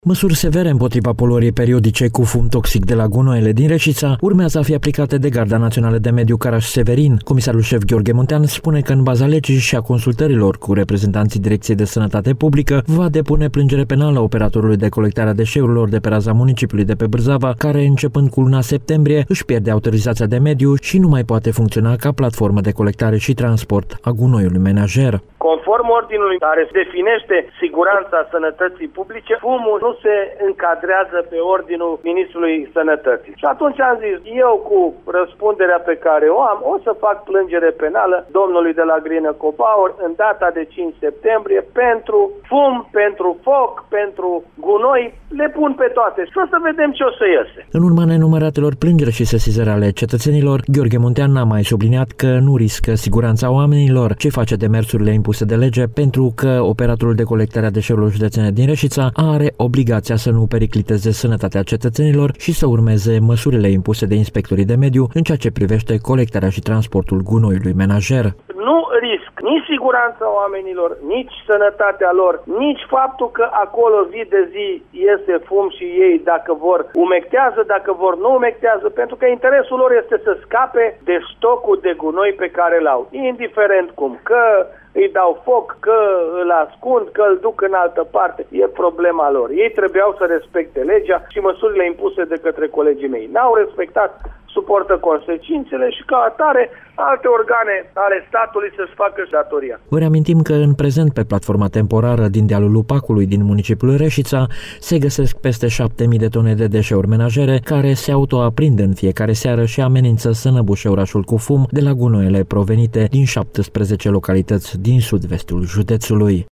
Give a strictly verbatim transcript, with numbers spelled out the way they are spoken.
Măsuri severe împotriva poluării periodice cu fum toxic de la gunoaiele din Reșița urmează a fi aplicate de Garda Națională de Mediu Caraș-Severin. Comisarul șef Gheorghe Muntean spune că în baza legii și a consultărilor cu reprezentanții Direcției de Sănătate Publică va depune plângere penală operatorului de colectare a deșeurilor de pe raza municipiului de pe Bârzava, care începând cu luna septembrie își pierde autorizația de mediu și nu mai poate funcționa ca platformă de colectare și transport a gunoiului menajer. Conform ordinului care definește siguranța sănătății publice, fumul nu se încadrează pe ordinul Ministrului Sănătății. Și atunci am zis, eu cu răspunderea pe care o am, o să fac plângere penală domnului de la Grină Copaur în data de cinci septembrie pentru fum, pentru foc, pentru gunoi, le pun pe toate și o să vedem ce o să iese. În urma nenumăratelor plângeri și sesizări ale cetățenilor, Gheorghe Muntean n-a mai subliniat că nu riscă siguranța oamenilor, ce face demersurile impuse de lege, pentru că operatorul de colectare a deșeurilor județene din Reșița are obligația să nu pericliteze sănătatea cetățenilor și să urmeze măsurile impuse de inspectorii de mediu în ceea ce privește colectarea și transportul gunoiului menajer. Nu risc nici siguranța oamenilor, nici sănătatea lor, nici faptul că acolo zi de zi iese fum și ei, dacă vor, umectează, dacă vor, nu umectează, pentru că interesul lor este să scape de stocul de gunoi pe care îl au, indiferent cum, că îi dau foc, că îl ascund, că îl duc în altă parte, e problema lor. Ei trebuiau să respecte legea și măsurile impuse de către colegii mei. N-au respectat, suportă consecințele și ca atare alte organe ale statului să-și facă datoria. Vă reamintim că în prezent pe platforma temporară din dealul Lupacului din municipiul Reșița se găsesc peste șapte mii de tone de deșeuri menajere care se autoaprind în fiecare seară și amenință să năbușe orașul cu fum de la gunoaiele provenite din șaptesprezece localități din sud-vestul județului.